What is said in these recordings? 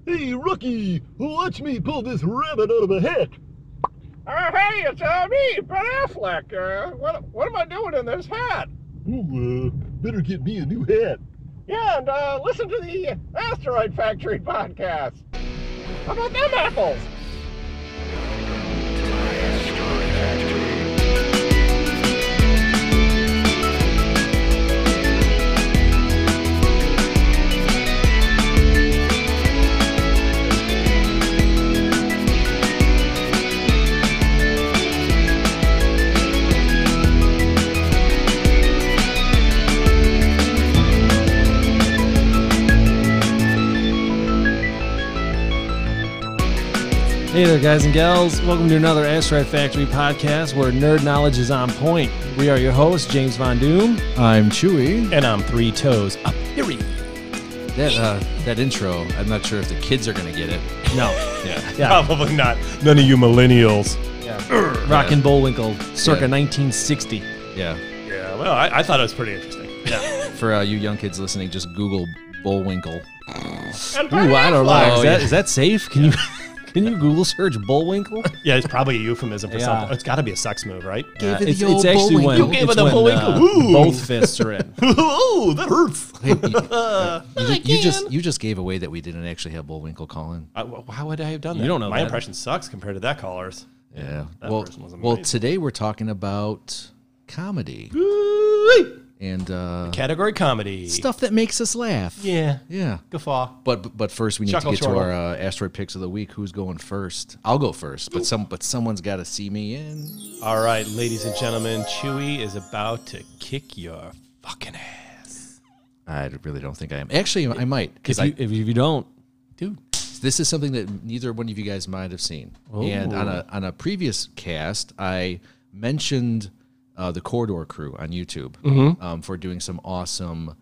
Hey, rookie, watch me pull this rabbit out of a hat. Hey, it's me, Ben Affleck. What am I doing in this hat? Ooh, better get me a new hat. Yeah, and listen to the Asteroid Factory podcast. How about them apples? Hey there, guys and gals. Welcome to another Asteroid Factory podcast where nerd knowledge is on point. We are your hosts, James Von Doom. I'm Chewy. And I'm Three Toes Up Theory. That intro, I'm not sure if the kids are going to get it. No. Yeah. Probably not. None of you millennials. Yeah. Rockin' Bullwinkle, circa 1960. Yeah. Yeah, well, I thought it was pretty interesting. Yeah. For you young kids listening, just Google Bullwinkle. Ooh, I don't know. Is that safe? Can you Google search Bullwinkle? Yeah, it's probably a euphemism for something. It's got to be a sex move, right? It's actually when, You gave it the Bullwinkle. both fists are in. Ooh, that hurts. Hey, you just gave away that we didn't actually have Bullwinkle calling. How would I have done that? You don't know My that. impression sucks compared to that caller's. Yeah. That person was Well, amazing. today we're talking about comedy and Category comedy. stuff that makes us laugh. Yeah. Yeah. Guffaw. But first we need Chuckle to get chortle. to our asteroid picks of the week. Who's going first? I'll go first, but someone's got to see me in. All right, ladies and gentlemen, Chewy is about to kick your fucking ass. I really don't think I am. Actually, I might because If you don't, Dude. this is something that neither one of you guys might have seen. And on a previous cast, I mentioned the Corridor Crew on YouTube for doing some awesome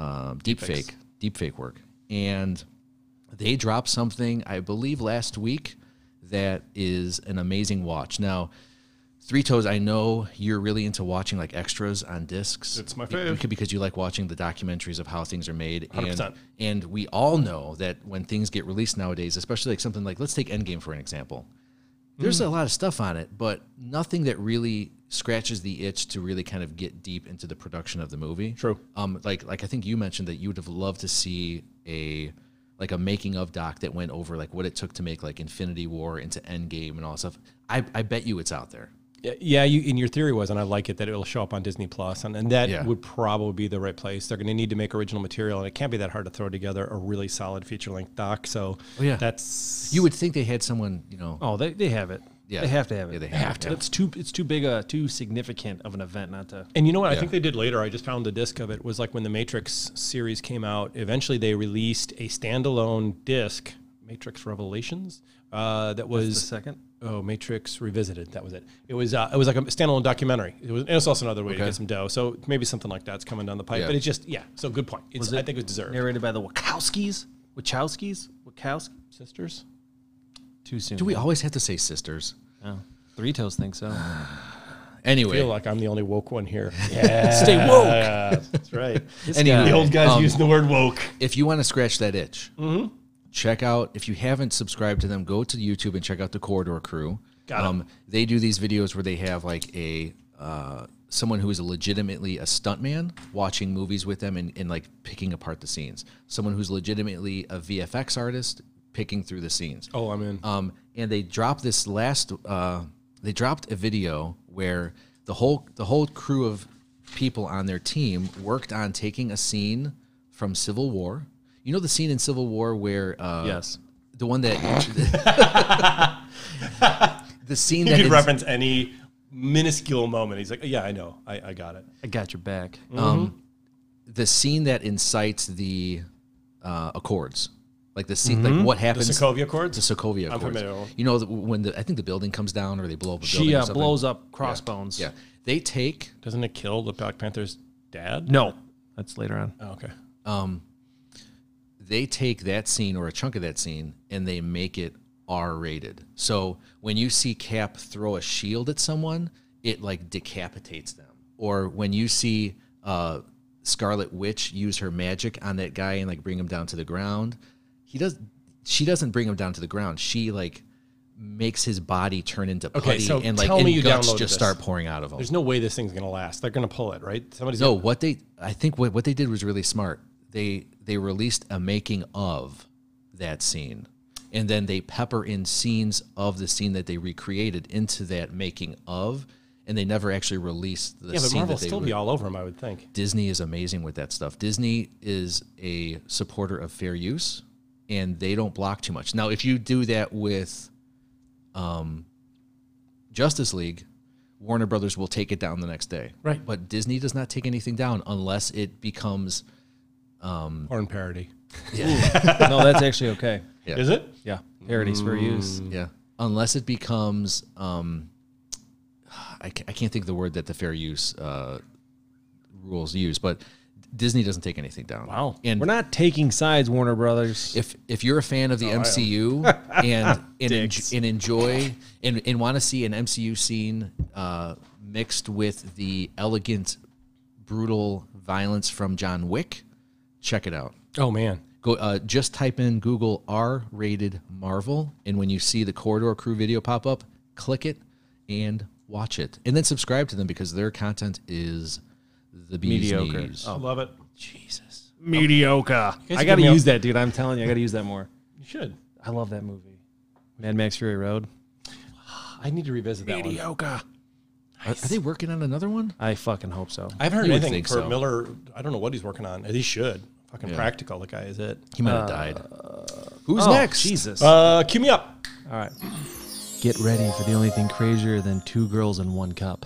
deepfake work. And they dropped something, I believe, last week that is an amazing watch. Now, Three Toes, I know you're really into watching like extras on discs. It's my fave. Because you like watching the documentaries of how things are made. 100%. And we all know that when things get released nowadays, especially like something like, let's take Endgame for an example. There's a lot of stuff on it, but nothing that really scratches the itch to really kind of get deep into the production of the movie. True. Like I think you mentioned that you would have loved to see a making of doc that went over like what it took to make like Infinity War into Endgame and all that stuff. I bet you it's out there. Yeah, and your theory was, and I like it, that it'll show up on Disney Plus, and that Yeah. would probably be the right place. They're going to need to make original material, and it can't be that hard to throw together a really solid feature-length doc. So that's You would think they had someone, they have it. Yeah. They have to have it. Yeah, they have to. It's too big too significant of an event not to. And you know what I think they did later? I just found the disc of it. Was like when the Matrix series came out. Eventually, they released a standalone disc, Matrix Revelations, that was the second. Oh, Matrix Revisited. That was it. It was like a standalone documentary. It was also another way to get some dough. So maybe something like that's coming down the pipe. Yeah. But it's just So good point. I think it was deserved. Narrated by the Wachowskis Sisters. Too soon. Do we always have to say sisters? Oh. Three Toes think so. I Anyway, feel like I'm the only woke one here. Yeah, stay woke. That's right. Anyway, The old guys using the word woke. if you want to scratch that itch, check out, if you haven't subscribed to them, go to YouTube and check out the Corridor Crew. Got it. They do these videos where they have like someone who is legitimately a stuntman watching movies with them and like picking apart the scenes. Someone who's legitimately a VFX artist picking through the scenes. Oh, I'm in. And they dropped this they dropped a video where the whole crew of people on their team worked on taking a scene from Civil War. You know the scene in Civil War where Yes. the one that the scene You that could is- reference any minuscule moment. He's like, yeah, I know. I got it. I got your back. the scene that incites the Accords. Like the scene, like what The happens. Sokovia Accords? The Sokovia I'm Accords. familiar with them. You know, when I think the building comes down or they blow up a building She or something. blows up Crossbones. Yeah. They take Doesn't it kill the Black Panther's dad? No, that's later on. Oh, okay. they take that scene or a chunk of that scene and they make it R-rated. So when you see Cap throw a shield at someone, it like decapitates them. Or when you see Scarlet Witch use her magic on that guy and like bring him down to the ground, she doesn't bring him down to the ground. She like makes his body turn into putty, so and like tell me and you guts downloaded just this. start pouring out of him. There's no way this thing's gonna last. They're gonna pull it, right? Somebody's No, gonna, I think what they did was really smart. They released a making of that scene, and then they pepper in scenes of the scene that they recreated into that making of, and they never actually released the yeah, but scene Marvel that they still be all over him, I would think. Disney is amazing with that stuff. Disney is a supporter of fair use, and they don't block too much. Now, if you do that with Justice League, Warner Brothers will take it down the next day. Right. But Disney does not take anything down unless it becomes... Porn parody. No, that's actually okay. Yeah. Is it? Yeah, parodies for use. Yeah. Unless it becomes... I can't think of the word that the fair use rules use, but Disney doesn't take anything down. Wow. And We're not taking sides, Warner Brothers. if you're a fan of the MCU and enjoy and want to see an MCU scene mixed with the elegant, brutal violence from John Wick, check it out. Oh man. Go just type in Google R-rated Marvel, and when you see the Corridor Crew video pop up, click it and watch it, and then subscribe to them because their content is the bee's Mediocre. knees. I love it. Jesus. Mediocre. guys I give got to me use that, dude. I'm telling you, I got to use that more. You should. I love that movie. Mad Max Fury Road. I need to revisit that one. Mediocre. Are they working on another one? I fucking hope so. I haven't heard You would anything think for so. Miller. I don't know what he's working on. He should. Fucking practical. The guy is it. He might have died. Who's Oh, next? Jesus. Cue me up. All right. Get ready for the only thing crazier than 2 girls in 1 cup.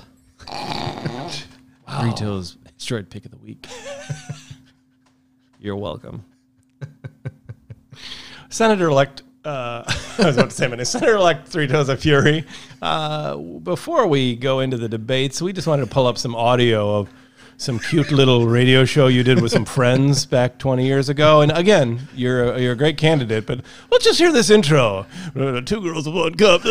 Fritos Asteroid Pick of the Week. You're welcome. Senator-elect, I was about to say my name, Senator-elect Three Toes of Fury. Before we go into the debates, we just wanted to pull up some audio of some cute little radio show you did with some friends back 20 years ago. And again, you're a great candidate, but let's just hear this intro. 2 girls in 1 cup.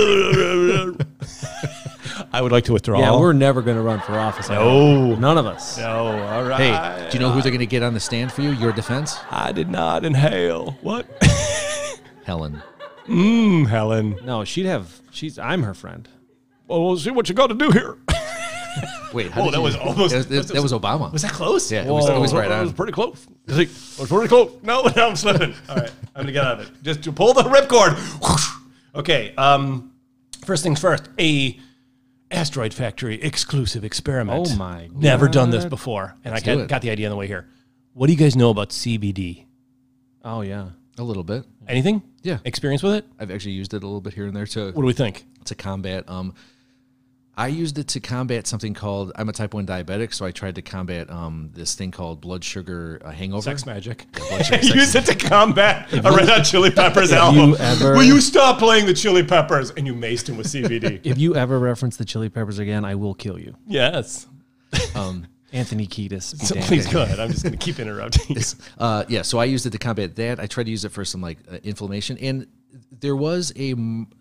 I would like to withdraw. Yeah, we're never going to run for office. No. None of us. No, all right. Hey, do you know who they're going to get on the stand for you? Your defense? I did not inhale. What? Helen. Helen. No, I'm her friend. Well, we'll see what you got to do here. Wait, Oh, that was almost. that was Obama. Was that close? Yeah, it was right It was on. pretty close. It was pretty close. No, now I'm slipping. All right, I'm gonna get out of it. Just to pull the ripcord. Okay. First things first. A Asteroid Factory exclusive experiment. Oh my Never done this God. before, and Let's I do it. got the idea on the way here. What do you guys know about CBD? Oh, yeah. A little bit. Anything? Yeah. Experience with it? I've actually used it a little bit here and there What do we think? to combat. I used it to combat something called, I'm a type 1 diabetic, so I tried to combat this thing called blood sugar hangover. Sex magic. blood sugar sex Use it to combat a Red Hot Chili Peppers you album. ever- Will you stop playing the Chili Peppers? And you maced him with CBD. If you ever reference the Chili Peppers again, I will kill you. Yes. Anthony Kiedis. be So damned. please go ahead. I'm just going to keep interrupting you. Yeah, so I used it to combat that. I tried to use it for some inflammation, and there was a.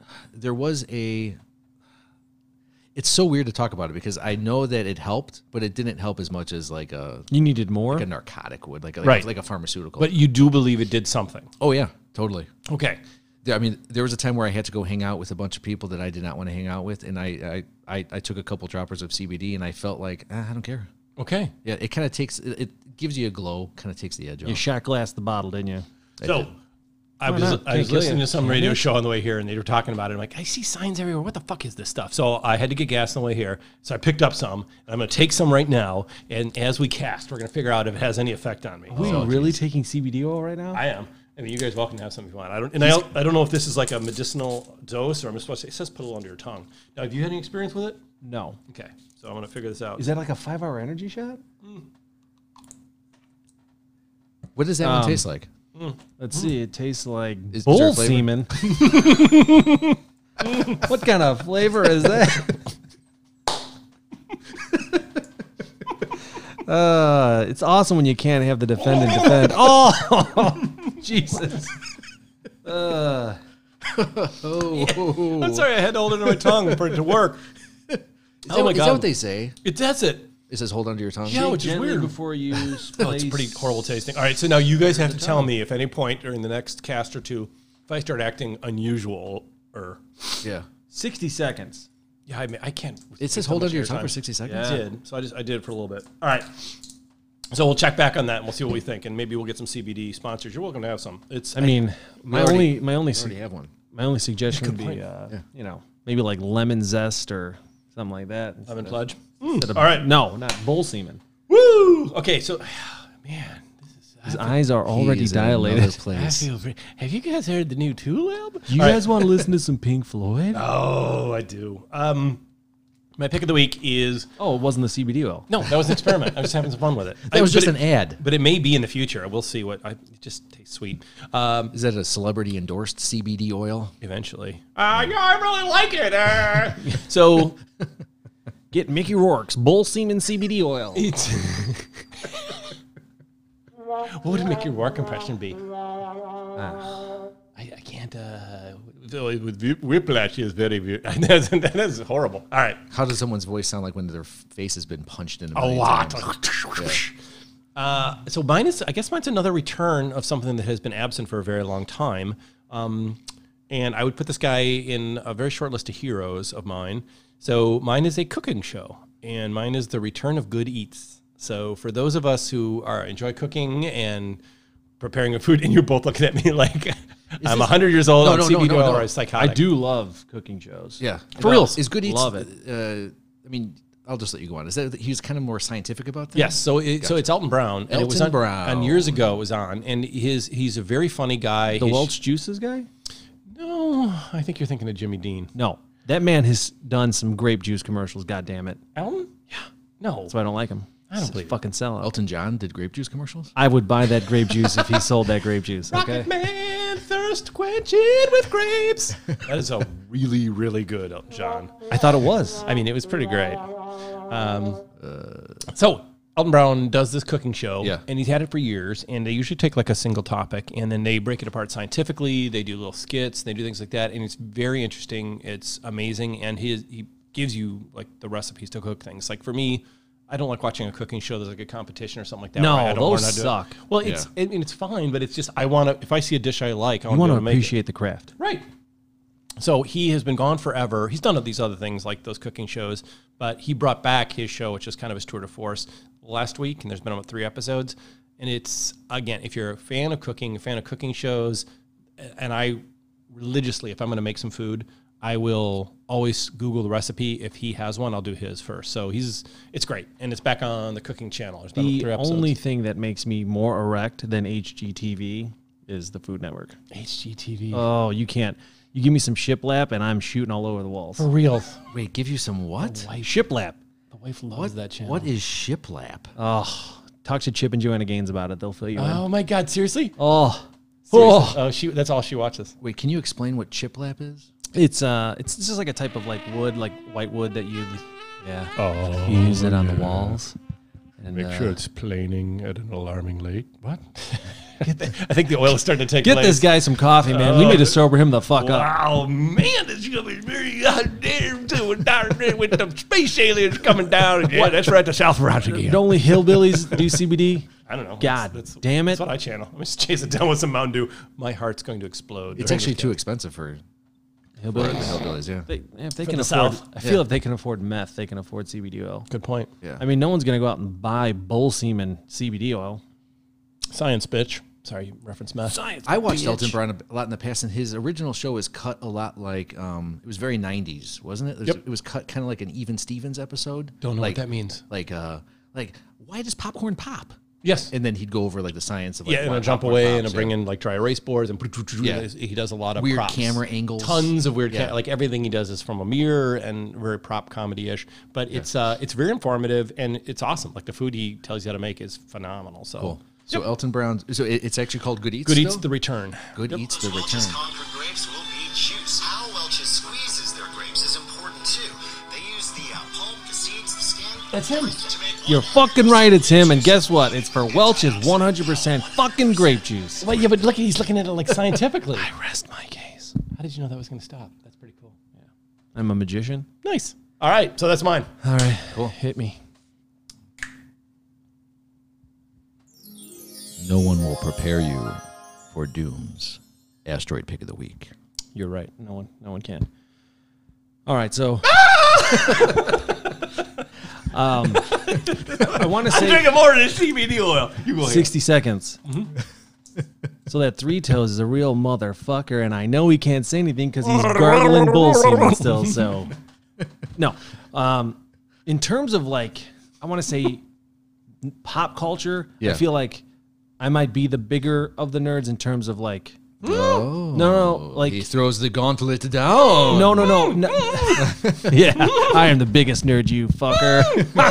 It's so weird to talk about it because I know that it helped, but it didn't help as much as like a You needed more? narcotic would, like Right. like a pharmaceutical. But you do believe it did something. oh yeah, totally. Okay. I mean, there was a time where I had to go hang out with a bunch of people that I did not want to hang out with, and I took a couple droppers of CBD, and I felt like I don't care. Okay. Yeah, it kind of it gives you a glow, kind of takes the edge You off. shot glass the bottle, didn't you? So I Why was not? Can't kill listening you. to some radio show on the way here, and they were talking about it. I'm like, I see signs everywhere. What the fuck is this stuff? So I had to get gas on the way here. So I picked up some, and I'm going to take some right now. And as we cast, we're going to figure out if it has any effect on me. Are you really taking CBD oil right now? I am. I mean, you guys welcome to have some if you want. I don't know if this is like a medicinal dose or I'm supposed to. It says put it under your tongue. Now, have you had any experience with it? No. Okay, so I'm going to figure this out. Is that like a 5-hour energy shot? What does that one taste like? Let's see. It tastes like Is there bull a flavor? semen. What kind of flavor is that? It's awesome when you can't have the defendant defend. Oh, Jesus. I'm sorry, I had to hold it on my tongue for it to work. Is Oh that, my is God. that what they say? That's it. It says hold onto your tongue. Yeah, which is Gently weird. before you Oh, it's pretty horrible tasting. All right, so now you guys have to tell me if at any point during the next cast or two, if I start acting unusual or Yeah. 60 seconds. yeah, I mean, I can't. It says hold on to your tongue for 60 seconds. I did. So I did it for a little bit. All right. So we'll check back on that and we'll see what we think, and maybe we'll get some CBD sponsors. You're welcome to have some. It's. I mean, my already only have one. my only suggestion would be, you know, maybe like lemon zest or something like that. lemon pledge. All All right. No, not bull semen. Woo! Okay, so man, His eyes are already He's in dilated. another place. have you guys heard the new Tulip? You guys want to listen to some Pink Floyd? Oh, I do. My pick of the week is Oh, it wasn't the CBD oil. no, that was an experiment. I was having some fun with it. That was But just an ad. but it may be in the future. We'll see what. It just tastes sweet. Is that a celebrity endorsed CBD oil? Eventually. Yeah, I really like it. So Get Mickey Rourke's bull semen CBD oil. it's. What would make your work impression be? I can't. With whiplash is very. That is horrible. All right. How does someone's voice sound like when their face has been punched in A million lot. times? So mine is, I guess mine's another return of something that has been absent for a very long time. And I would put this guy in a very short list of heroes of mine. So mine is a cooking show, and mine is the return of Good Eats. So for those of us who enjoy cooking and preparing a food, and you're both looking at me like I'm 100 years old on CBD oil or a psychotic. I do love cooking shows. Yeah. For real. Is Good Eats? Love it. I mean, I'll just let you go on. Is that he's kind of more scientific about things? Yes, so it's Elton Brown, and it was Elton on, Brown. and years ago it was on, and he's a very funny guy. The Welch Juices guy? No, I think you're thinking of Jimmy Dean. No. That man has done some grape juice commercials, God damn it. Elton? Yeah. No, That's why I don't like him. I don't He's a believe it. fucking sellout. Elton John did grape juice commercials? I would buy that grape juice if he sold that grape juice. Okay. Rocket Man, thirst quenching with grapes. That is a really, really good Elton John. I thought it was. I mean, it was pretty great. So Elton Brown does this cooking show, Yeah. and he's had it for years, and they usually take like a single topic, and then they break it apart scientifically. They do little skits, they do things like that, and it's very interesting. It's amazing, and he gives you like the recipes to cook things. Like for me, I don't like watching a cooking show. There's like a competition or something like that. No, where I don't those learn how to do it. suck. Well, it's I mean it's fine, but it's just I want to. If I see a dish I like, I You want want to to make it. appreciate the craft. Right. So he has been gone forever. He's done these other things like those cooking shows, but he brought back his show, which is kind of his tour de force, last week, and there's been about 3 episodes. And it's, again, if you're a fan of cooking, a fan of cooking shows, and I religiously, if I'm going to make some food, I will always Google the recipe. If he has one, I'll do his first. So it's great. And it's back on the cooking channel. There's been 3 The episodes. only thing that makes me more erect than HGTV is the Food Network. HGTV. Oh, you can't. You give me some shiplap and I'm shooting all over the walls. For real. Wait, give you some what? Shiplap. The wife loves that channel. What is shiplap? Oh, talk to Chip and Joanna Gaines about it. They'll fill you in. Oh, my God. Seriously? Oh. Seriously? Oh, that's all she watches. Wait, can you explain what chiplap is? It's just like a type of like wood, like white wood that you Oh, you use it on the walls. And, it's planing at an alarming rate. What? I think the oil is starting to take get place. this guy some coffee, man. We need to sober him the fuck up. Wow, man, it's gonna be very goddamn too with the space aliens coming down. And yeah, that's right, the South Route again. Don't only hillbillies do CBD? I don't know. God damn it. That's what I channel. I'm just chase it down with some Mountain Dew. My heart's going to explode. It's actually too expensive for Hillbillies. hillbillies, yeah. If they For can the afford, South. I feel if they can afford meth, they can afford CBD oil. Good point. Yeah. I mean, no one's gonna go out and buy bull semen CBD oil. Science, bitch. Sorry, you reference meth. Science. I watched Elton Brown a lot in the past, and his original show is cut a lot like it was very 90s, wasn't it? It was cut kind of like an Even Stevens episode. Don't know like, what that means. Like why does popcorn pop? Yes. And then he'd go over like the science of like Yeah, and why I'll jump popcorn away pops, and I'll bring in like dry erase boards and Yeah. he does a lot of Weird props. camera angles. Tons of weird, Yeah. like everything he does is from a mirror and very prop comedy-ish. But it's very informative and it's awesome. Like the food he tells you how to make is phenomenal. So Cool. So Elton Brown. So it's actually called Good Eats. Good Eats still? the Return. Good Eats the Welch's Return. Concord grapes will be juice. How Welch's squeezes their grapes is important too. They use the pulp, the seeds, the skin. That's him. To make You're fucking right, it's him. And guess what? It's for Welch's 100% fucking grape juice. Well, yeah, but look, he's looking at it like scientifically. Rest my case. How did you know that was going to stop? That's pretty cool. Yeah. I'm a magician. Nice. All right, so that's mine. All right, cool. Hit me. No one will prepare you for dooms asteroid pick of the week. You're right. No one can. All right, so I want to say drinking more than CBD oil. You go 60 seconds. So that Three Toes is a real motherfucker, and I know he can't say anything because he's gargling bull semen still. So no. In terms of like, I want to say pop culture. Yeah. I feel like I might be the bigger of the nerds in terms of like. Oh, No, like he throws the gauntlet down. No. Yeah, I am the biggest nerd, you fucker.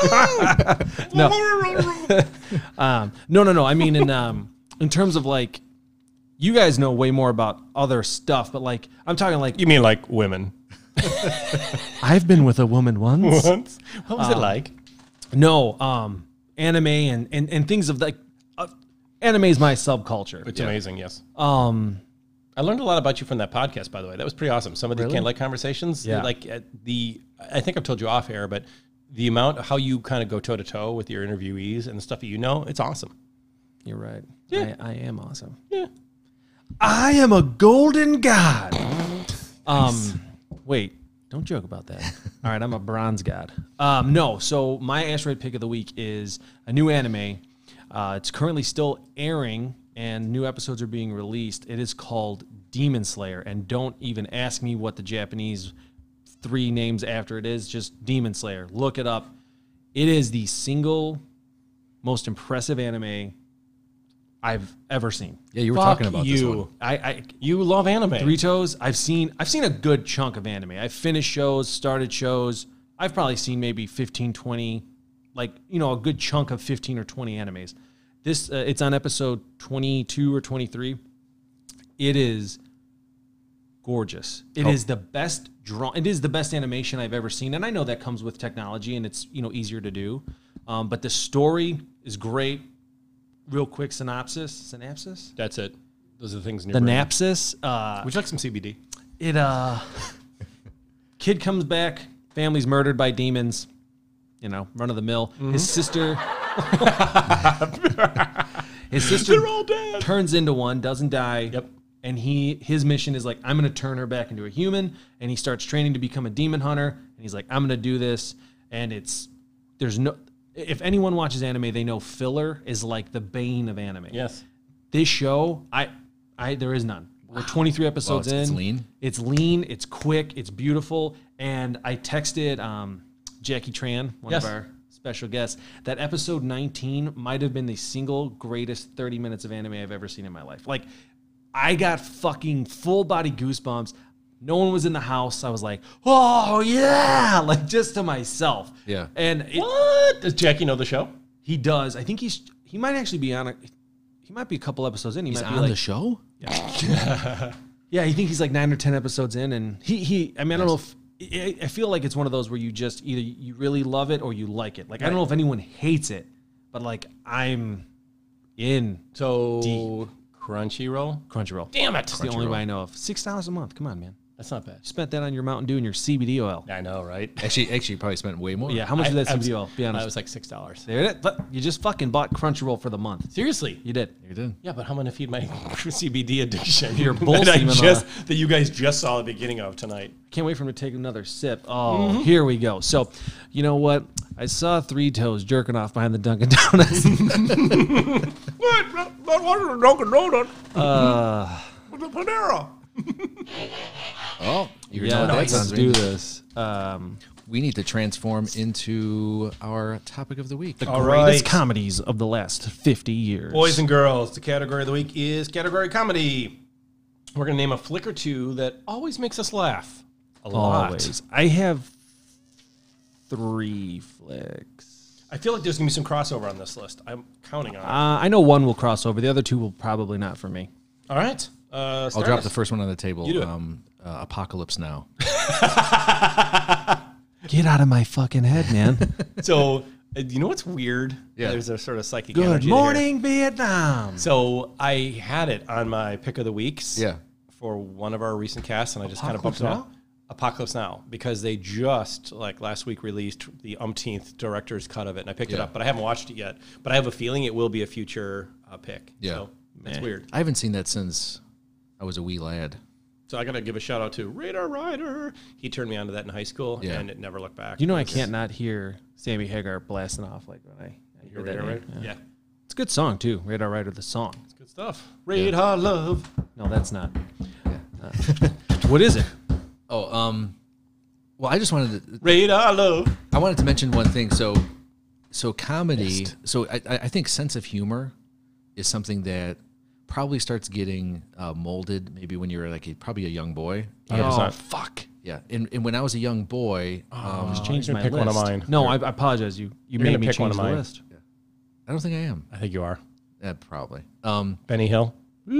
No. I mean, in terms of like, you guys know way more about other stuff, but like, I'm talking like You mean like women? I've been with a woman once. What was it like? No, anime and things of like, anime is my subculture. It's amazing, yes. I learned a lot about you from that podcast, by the way. That was pretty awesome. Some of the Candlelight Conversations, Yeah. like I think I've told you off air, but the amount, how you kind of go toe to toe with your interviewees and the stuff that you know, it's awesome. You're right. Yeah. I am awesome. Yeah. I am a golden god. Wait, don't joke about that. All right, I'm a bronze god. No, so my asteroid pick of the week is a new anime. It's currently still airing, and new episodes are being released. It is called Demon Slayer, and don't even ask me what the Japanese 3 names after it is. Just Demon Slayer. Look it up. It is the single most impressive anime I've ever seen. Yeah, you were talking about this one. You love anime. Three Toes. I've seen a good chunk of anime. I've finished shows, started shows. I've probably seen maybe 15, 20, like, a good chunk of 15 or 20 animes. This it's on episode 22 or 23. It is gorgeous. It is the best It is the best animation I've ever seen, and I know that comes with technology and it's easier to do. But the story is great. Real quick synopsis. That's it. Those are the things in your The brain. napsis. Would you like some CBD? Kid comes back, family's murdered by demons, run of the mill. His sister They're all dead. turns into one, doesn't die. Yep. And his mission is like, I'm going to turn her back into a human. And he starts training to become a demon hunter. And he's like, I'm going to do this. And if anyone watches anime, they know filler is like the bane of anime. Yes. This show, there is none. We're 23 episodes in. It's lean. It's lean. It's quick. It's beautiful. And I texted Jackie Tran, one of our special guests, that episode 19 might have been the single greatest 30 minutes of anime I've ever seen in my life. Like, I got fucking full body goosebumps. No one was in the house. I was like, oh yeah, like just to myself. Yeah. And What? Does Jackie know the show? he does. I think he might actually be on it. He might be a couple episodes in. He He's might be on like, the show? yeah, I think he's like 9 or 10 episodes in, and I don't know if I feel like it's one of those where you just either you really love it or you like it. Like I don't know if anyone hates it, but like I'm in. So Deep. Crunchyroll. Damn it! It's It's the only way I know of. $6 a month. Come on, man. That's not bad. Spent that on your Mountain Dew and your CBD oil. I know, right? Actually, you probably spent way more. Yeah, how much is that I was- CBD oil? Be honest. It was like $6. There it is. But you just fucking bought Crunchyroll for the month. Seriously? You did. You did. Yeah, but how am I going to feed my CBD addiction? Your bull that, semen, that you guys just saw the beginning of tonight. Can't wait for him to take another sip. Oh, here we go. So, you know what? I saw Three Toes jerking off behind the Dunkin' Donuts. What? That wasn't a Dunkin' Donut. It was a Panera. Oh, you Yeah, know what that let's sounds do like. this. We need to transform into our topic of the week. All Greatest right. comedies of the last 50 years. Boys and girls, the category of the week is category comedy. We're going to name a flick or two that always makes us laugh. A lot. Always. I have 3 flicks. I feel like there's going to be some crossover on this list. I'm counting on it. I know one will cross over. The other 2 will probably not for me. All right. I'll drop the first one on the table. You do it. Apocalypse Now. Get out of my fucking head, man. So, you know what's weird? Yeah. There's a sort of psychic Good energy morning, Vietnam. here. So, I had it on my pick of the weeks Yeah. for one of our recent casts, and I just kind of Apocalypse bumped it Now? off. Apocalypse Now, because they just, like last week, released the umpteenth director's cut of it, and I picked it Yeah. up, but I haven't watched it yet. But I have a feeling it will be a future pick. Yeah. So, it's Man. weird. I haven't seen that since I was a wee lad. So I got to give a shout out to Radar Rider. He turned me onto that in high school, Yeah. and it never looked back. You know, I can't not hear Sammy Hagar blasting off like when I hear that. Radar name. Rider? Yeah. It's a good song too. Radar Rider, the song. It's good stuff. Radar Love. No, that's not. What is it? Oh, well, I just wanted to. Radar Love. I wanted to mention one thing. So comedy. So I think sense of humor is something that probably starts getting molded maybe when you're like probably a young boy. Oh, fuck. Yeah, and when I was a young boy, Changed you're my gonna pick list. one of mine. No, I apologize. You You're made gonna me pick one change of the mine. list. I don't think I am. I think you are. Probably. Benny Hill.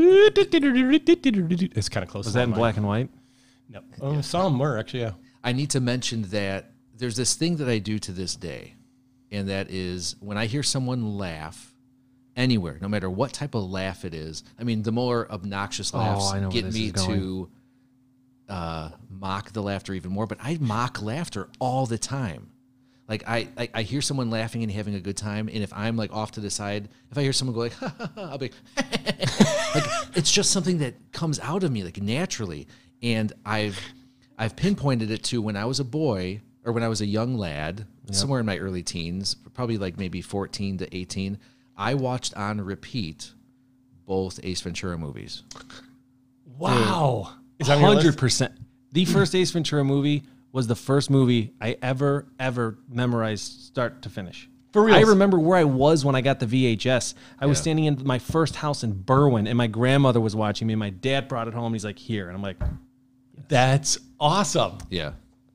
It's kind of close. Was to that in mine. black and white? No. Oh, some were actually. Yeah. I need to mention that there's this thing that I do to this day, and that is when I hear someone laugh anywhere, no matter what type of laugh it is. I mean, the more obnoxious laughs I know where get this me is going. to mock the laughter even more, but I mock laughter all the time. Like I hear someone laughing and having a good time, and if I'm like off to the side, if I hear someone go like, ha, ha, ha, I'll be like, it's just something that comes out of me like naturally. And I've pinpointed it to when I was a boy or when I was a young lad, somewhere in my early teens, probably like maybe 14 to 18. I watched on repeat both Ace Ventura movies. Wow. Is that on your list? 100%. The first Ace Ventura movie was the first movie I ever memorized start to finish. For real? I remember where I was when I got the VHS. I was standing in my first house in Berwyn, and my grandmother was watching me, and my dad brought it home. He's like, here. And I'm like, That's awesome. Yeah.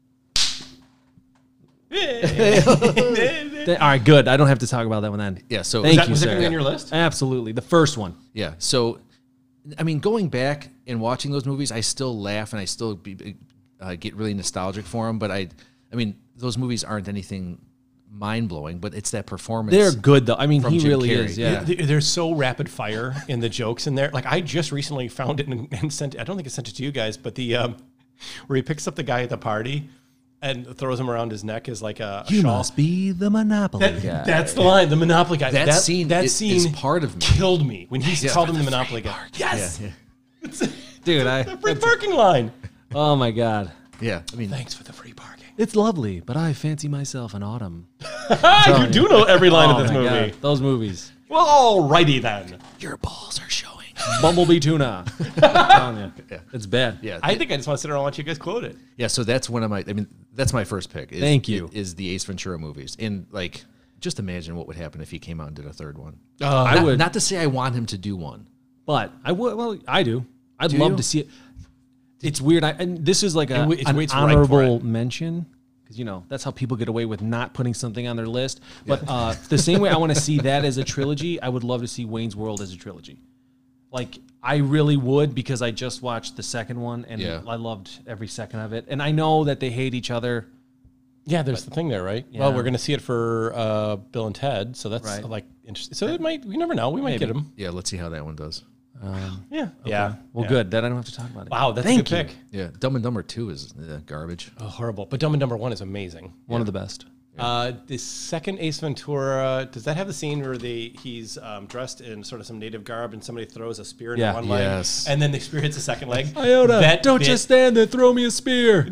all right, good. I don't have to talk about that one then. Yeah. So Thank you, Was it sir. going to be on your list? Absolutely. The first one. Yeah. So, I mean, going back and watching those movies, I still laugh and I still get really nostalgic for them. But I mean, those movies aren't anything mind blowing, but it's that performance. They're good, though. I mean, From he Jim really Carrey. is. Yeah. They're so rapid fire in the jokes in there. Like I just recently found it and sent. I don't think I sent it to you guys, but the where he picks up the guy at the party and throws him around his neck as like a You shawl. must be the Monopoly guy. That's the line. The Monopoly guy. That scene is part of me. Killed me when he called him the Monopoly guy. Yes, Dude, the free parking line. oh my God. Yeah. I mean, Thanks for the free parking. It's lovely, but I fancy myself an autumn. You do know every line of this my movie. God, those movies. Well, alrighty then. your balls are showing. Bumblebee tuna. I'm telling you. It's bad. Yeah. I think I just want to sit around and watch you guys quote it. Yeah. So that's one of my. I mean, that's my first pick. Thank you. Is the Ace Ventura movies, and like, just imagine what would happen if he came out and did a third one. I would. Not to say I want him to do one. But I would. Well, I do. I'd Do love you? to see it. It's weird. And this is like It's an right for honorable it. mention because that's how people get away with not putting something on their list. But the same way I want to see that as a trilogy, I would love to see Wayne's World as a trilogy. Like I really would because I just watched the second one and I loved every second of it. And I know that they hate each other. Yeah, there's the thing there, right? Yeah. Well, we're going to see it for Bill and Ted, so that's Right. like interesting. So it might. We never know. We might get him. Yeah. Let's see how that one does. Yeah. Yeah. Well, yeah. good. Then I don't have to talk about it. Wow, that's Thank a you. good pick. Yeah. Dumb and Dumber 2 is garbage. Oh, horrible. But Dumb and Dumber 1 is amazing. One of the best. The second Ace Ventura, does that have the scene where he's dressed in sort of some native garb and somebody throws a spear into Yeah. one leg Yes. and then the spear hits the second leg? Iota, That don't bit- just stand there. Throw me a spear.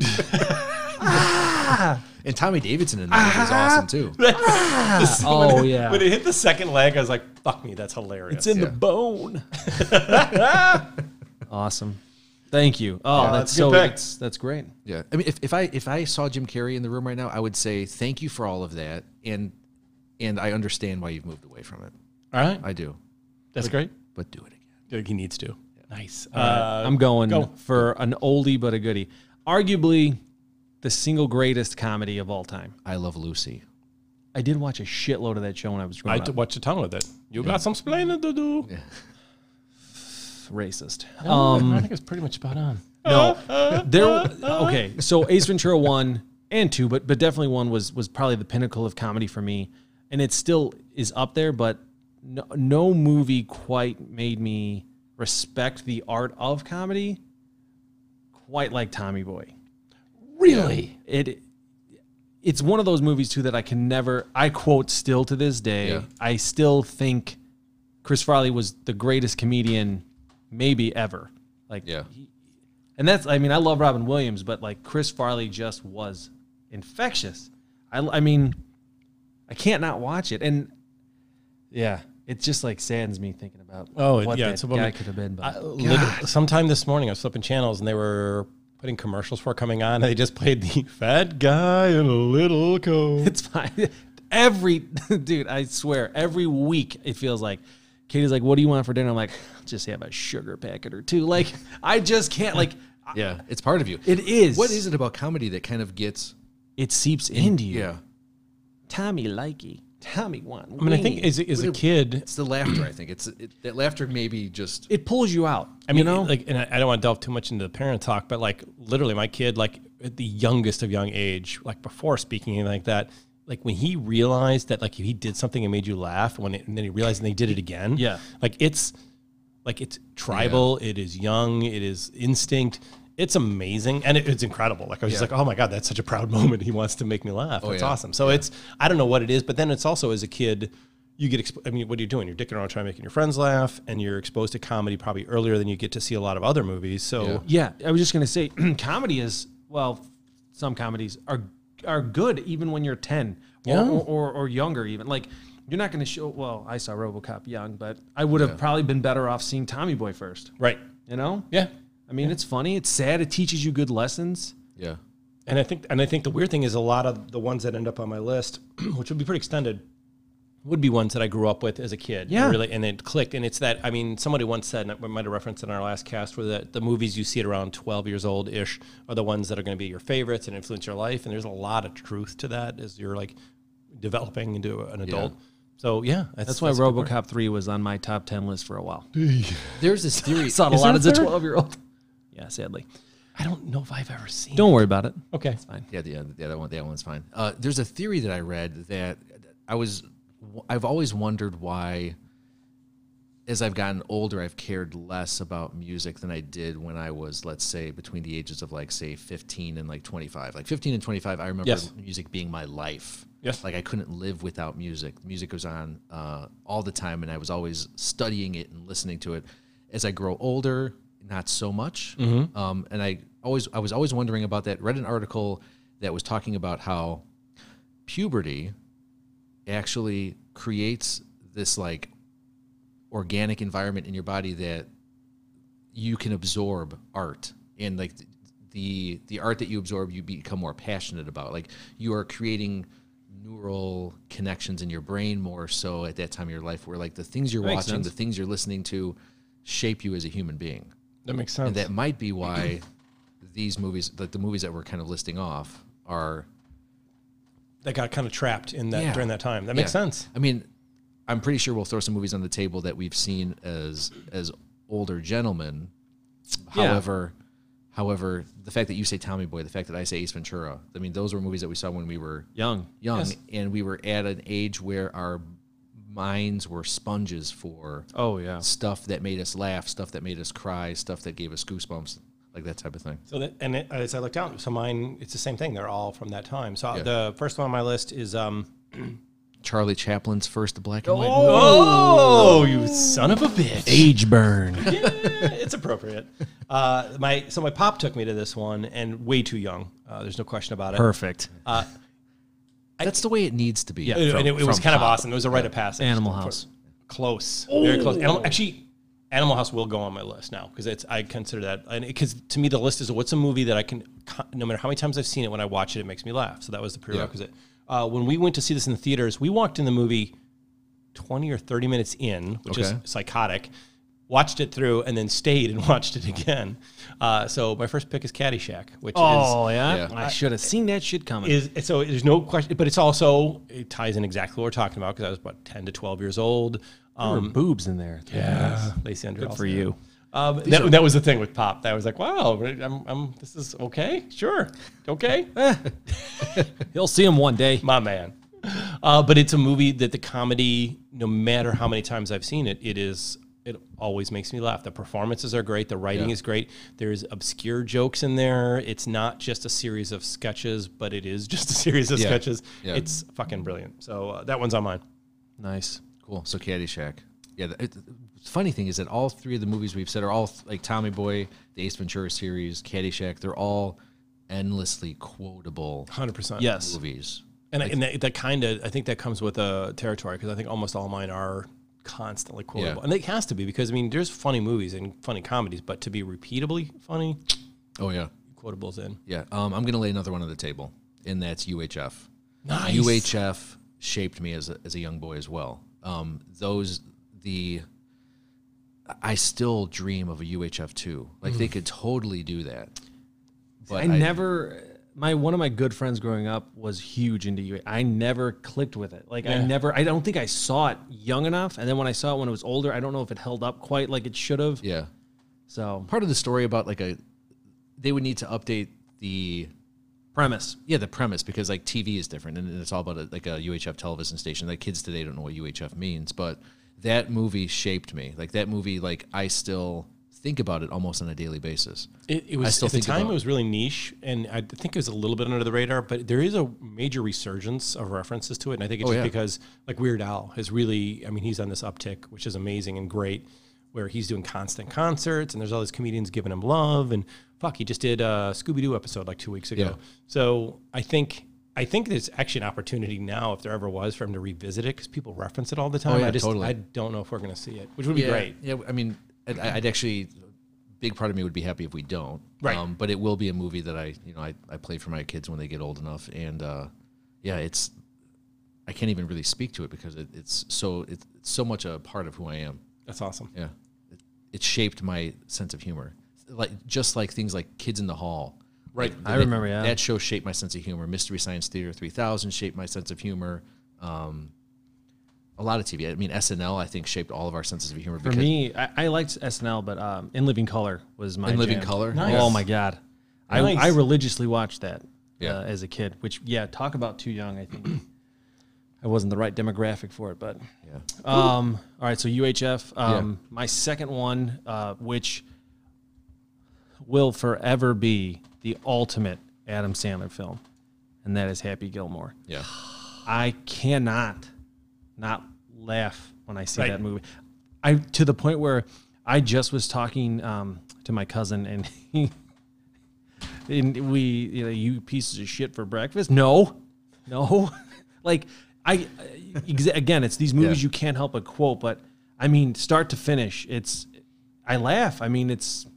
And Tommy Davidson in that movie is awesome too. Oh, yeah. When it hit the second leg, I was like, fuck me, that's hilarious. It's in the bone. Awesome. Thank you. Oh, Yeah, that's that's a good pick. that's great. Yeah. I mean, if I saw Jim Carrey in the room right now, I would say thank you for all of that, and I understand why you've moved away from it. All right. I do, That's great. but do it again. I think he needs to. Nice. I'm going go. for an oldie but a goodie. Arguably the single greatest comedy of all time. I Love Lucy. I did watch a shitload of that show when I was growing up. watched a ton with it. You got some splaining to do. Yeah. Racist. I think it's pretty much spot on. No, there. Okay, so Ace Ventura 1 and 2, but definitely 1 was probably the pinnacle of comedy for me, and it still is up there. But no movie quite made me respect the art of comedy quite like Tommy Boy. Really? It's one of those movies too that I can never. I quote still to this day. Yeah. I still think Chris Farley was the greatest comedian maybe ever. Like, Yeah. and that's, I mean, I love Robin Williams, but like Chris Farley just was infectious. I mean, I can't not watch it. And yeah, it just like saddens me thinking about what that guy could have been. But sometime this morning, I was flipping channels and they were putting commercials for coming on. And they just played the fat guy in a little coat. it's fine. Dude, I swear, every week it feels like Katie's like, what do you want for dinner? I'm like, just have a sugar packet or two. Like, I just can't, like. Yeah, it's part of you. It is. What is it about comedy that kind of gets... It seeps into you. Yeah. Tommy likey. Tommy want. I mean, I think as a kid, It's the laughter, I think. That laughter maybe just... it pulls you out. I mean, you know? like, and I don't want to delve too much into the parent talk, but like literally my kid, like at the youngest of young age, like before speaking anything like that, like when he realized that like if he did something and made you laugh and then he realized and they did it again. Yeah. Like it's tribal. It is young. It is instinct. It's amazing. And it's incredible. Like I was just like, oh my God, that's such a proud moment. He wants to make me laugh. That's awesome. So it's, I don't know what it is, but then it's also as a kid, you get, I mean, what are you doing? You're dicking around trying to make your friends laugh and you're exposed to comedy probably earlier than you get to see a lot of other movies. So Yeah, I was just going to say, comedy is, well, some comedies are good even when you're 10 or younger even. Like, you're not going to show, well, I saw RoboCop young, but I would have probably been better off seeing Tommy Boy first. Right. You know? Yeah. I mean, it's funny. It's sad. It teaches you good lessons. Yeah. And I think the weird thing is a lot of the ones that end up on my list, which would be pretty extended, would be ones that I grew up with as a kid. Yeah. Really, and it clicked. And it's that, I mean, somebody once said, and I might have referenced in our last cast, where the movies you see at around 12 years old-ish are the ones that are going to be your favorites and influence your life. And there's a lot of truth to that as you're like developing into an adult. So yeah, That's why RoboCop 3 was on my top 10 list for a while. There's this theory... I saw it a lot as a 12-year-old. Yeah, sadly. I don't know if I've ever seen Don't worry about it. Okay. It's fine. Yeah, that one's fine. There's a theory that I read that I've always wondered why, as I've gotten older, I've cared less about music than I did when I was, let's say, between the ages of like, say, 15 and like 25. Like 15 and 25, I remember music being my life. Yes. Like I couldn't live without music. Music was on all the time, and I was always studying it and listening to it. As I grow older, not so much. And I was always wondering about that. Read an article that was talking about how puberty actually creates this like organic environment in your body that you can absorb art, and like the art that you absorb, you become more passionate about. Like you are creating neural connections in your brain more so at that time of your life, where like the things you're watching, the things you're listening to shape you as a human being. That makes sense. And that might be why these movies, like the movies that we're kind of listing off, are... That got kind of trapped in that during that time. That makes sense. I mean, I'm pretty sure we'll throw some movies on the table that we've seen as older gentlemen. However, the fact that you say Tommy Boy, the fact that I say Ace Ventura, I mean, those were movies that we saw when we were young, and we were at an age where our minds were sponges for stuff that made us laugh, stuff that made us cry, stuff that gave us goosebumps, like that type of thing. So as I look down, so mine, it's the same thing. They're all from that time. So the first one on my list is Charlie Chaplin's first black and white movie. Oh, you son of a bitch! Age burn. Yeah, it's appropriate. My pop took me to this one, and way too young. There's no question about it. Perfect. That's the way it needs to be. Yeah, and it was kind of awesome. It was a rite of passage. Animal House. Close. Very close. Animal House will go on my list now because I consider that, because to me the list is what's a movie that I can, no matter how many times I've seen it, when I watch it makes me laugh. So that was the prerequisite. When we went to see this in the theaters, we walked in the movie 20 or 30 minutes in, which is psychotic. Watched it through and then stayed and watched it again. So my first pick is Caddyshack, which is... I should have seen that shit coming. So there's no question, but it ties in exactly what we're talking about, because I was about 10 to 12 years old. There were boobs in there. Yeah, Lacey Andrews. Good for you. That was the thing with Pop. That was like, wow, this is okay, sure, okay. You'll see him one day. My man. But it's a movie that the comedy, no matter how many times I've seen it, it always makes me laugh. The performances are great. The writing is great. There's obscure jokes in there. It's not just a series of sketches, but it is just a series of sketches. Yeah. It's fucking brilliant. So that one's on mine. Nice. Cool. So Caddyshack. Yeah, the funny thing is that all three of the movies we've said are all like Tommy Boy, the Ace Ventura series, Caddyshack. They're all endlessly quotable 100%. Yes. movies. And, that kind of, I think that comes with a territory because I think almost all mine are constantly quotable. Yeah. And it has to be because, I mean, there's funny movies and funny comedies, but to be repeatably funny, Oh yeah, quotables in. yeah. I'm gonna lay another one on the table, and that's UHF. Nice. UHF shaped me as a young boy as well. I still dream of a UHF 2. Like they could totally do that. But one of my good friends growing up was huge into UHF. I never clicked with it. Like I don't think I saw it young enough. And then when I saw it when it was older, I don't know if it held up quite like it should have. Yeah. So Part of the story about they would need to update the premise. Yeah, the premise, because like TV is different and it's all about a UHF television station. Like kids today don't know what UHF means, but that movie shaped me. Like that movie, like I still think about it almost on a daily basis. It was at the time it was really niche, and I think it was a little bit under the radar. But there is a major resurgence of references to it, and I think it's just because like Weird Al has really, I mean, he's on this uptick, which is amazing and great, where he's doing constant concerts, and there's all these comedians giving him love, and he just did a Scooby-Doo episode like 2 weeks ago. Yeah. So I think there's actually an opportunity now, if there ever was, for him to revisit it because people reference it all the time. Oh, yeah, totally. I don't know if we're going to see it, which would be great. Yeah, I mean, I'd actually, big part of me would be happy if we don't. Right. But it will be a movie that I play for my kids when they get old enough, and I can't even really speak to it because it's so much a part of who I am. That's awesome. Yeah, it shaped my sense of humor, just like things like Kids in the Hall. Right. I remember, yeah. That show shaped my sense of humor. Mystery Science Theater 3000 shaped my sense of humor. A lot of TV. I mean, SNL, I think, shaped all of our senses of humor. For me, I liked SNL, but In Living Color was my In Living jam. Color? Nice. Oh, my God. Nice. I religiously watched that Yeah. as a kid, which, talk about too young, I think. I wasn't the right demographic for it, but... Yeah. All right, so UHF. Yeah. My second one, which will forever be the ultimate Adam Sandler film, and that is Happy Gilmore. Yeah. I cannot not laugh when I see Right. that movie. To the point where I just was talking to my cousin, and you pieces of shit for breakfast. No, like again, it's these movies you can't help but quote. But I mean, start to finish, I laugh. I mean,